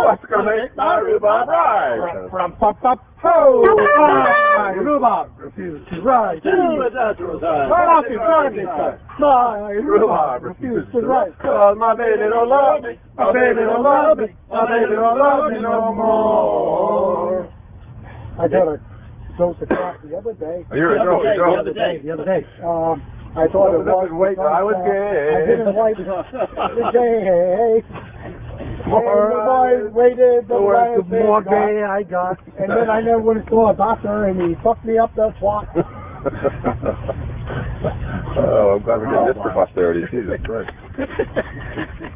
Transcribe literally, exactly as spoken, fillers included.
What's gonna make my rhubarb rise? From pop pop ho! My rhubarb refuses to rise. Party, party, my rhubarb refuses to rise. Cause my baby don't love me, my baby don't love me, my baby don't love me no more. I got a dose of crack the other day. You're a joke, The joke. other day, the other day. Um, I thought it was. Wait, I was gay. I didn't like the gay. More, the boy waited the more, the more gay I got, and then I never went and saw a doctor, and he fucked me up the twat. Oh, I'm glad we did this for posterity. Jesus Christ.